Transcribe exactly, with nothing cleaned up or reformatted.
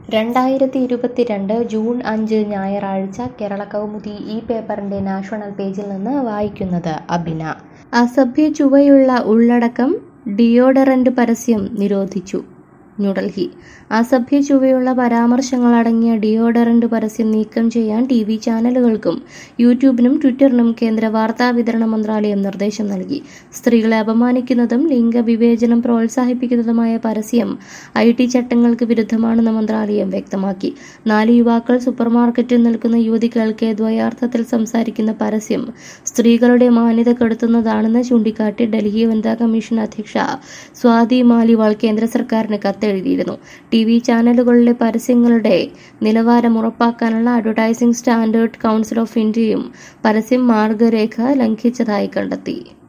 രണ്ടായിരത്തി ഇരുപത്തിരണ്ട് ജൂൺ അഞ്ച് ഞായറാഴ്ച കേരള കൗമുദി ഈ പേപ്പറിന്റെ നാഷണൽ പേജിൽ നിന്ന് വായിക്കുന്നത് അബിന. അസഭ്യ ചുവയുള്ള ഉള്ളടക്കം ഡിയോഡറന്റ് പരസ്യം നിരോധിച്ചു. ന്യൂഡൽഹി. അസഭ്യ ചുവയുള്ള പരാമർശങ്ങൾ അടങ്ങിയ ഡിയോഡറന്റ് പരസ്യം നീക്കം ചെയ്യാൻ ടി വി ചാനലുകൾക്കും യൂട്യൂബിനും ട്വിറ്ററിനും കേന്ദ്ര വാർത്താവിതരണ മന്ത്രാലയം നിർദ്ദേശം നൽകി. സ്ത്രീകളെ അപമാനിക്കുന്നതും ലിംഗവിവേചനം പ്രോത്സാഹിപ്പിക്കുന്നതുമായ പരസ്യം ഐ ടി ചട്ടങ്ങൾക്ക് വിരുദ്ധമാണെന്ന് മന്ത്രാലയം വ്യക്തമാക്കി. നാല് യുവാക്കൾ സൂപ്പർമാർക്കറ്റിൽ നിൽക്കുന്ന യുവതികൾക്ക് ദ്വയാർത്ഥത്തിൽ സംസാരിക്കുന്ന പരസ്യം സ്ത്രീകളുടെ മാന്യത കെടുത്തുന്നതാണെന്ന് ചൂണ്ടിക്കാട്ടി ഡൽഹി വനിതാ കമ്മീഷൻ അധ്യക്ഷ സ്വാതി മാലിവാൾ കേന്ദ്ര സർക്കാരിന് കത്തെഴുതിയിരുന്നു. ടി വി ചാനലുകളിലെ പരസ്യങ്ങളുടെ നിലവാരം ഉറപ്പാക്കാനുള്ള അഡ്വർടൈസിംഗ് സ്റ്റാൻഡേർഡ് കൗൺസിൽ ഓഫ് ഇന്ത്യയും പരസ്യം മാർഗരേഖ ലംഘിച്ചതായി കണ്ടെത്തി.